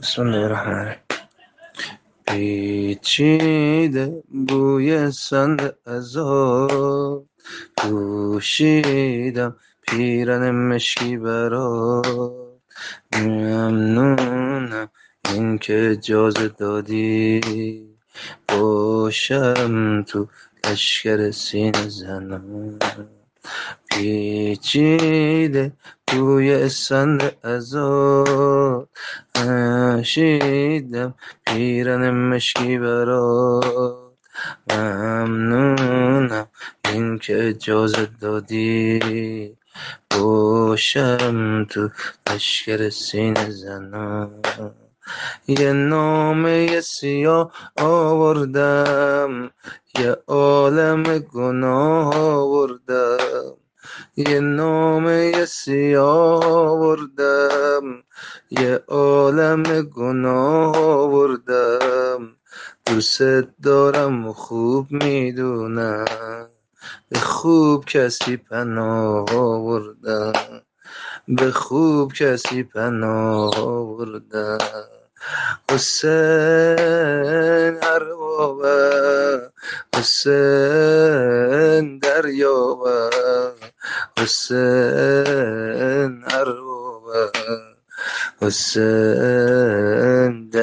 بسم الله الرحمن الرحیم. پیچیده بوی سند ازاد پوشیدم، پیرن مشکی برات. ممنونم این که اجازه دادی باشم تو لشکر سینه زنم. پیچیده بوی سند ازاد نشیدم، پیرن مشکی برات. ممنونم این که اجازه دادی باشم تو لشکر سینه زنم. یه نامه سیاه آوردم، یه عالم گناه آوردم. یه نامه سیاه آوردم، یه عالم گناه آوردم. دوست دارم و خوب میدونم، به خوب کسی پناه آوردم. به خوب کسی پناه آوردم. حسین اربابه، حسین دریابه، حسین اربابه، حسین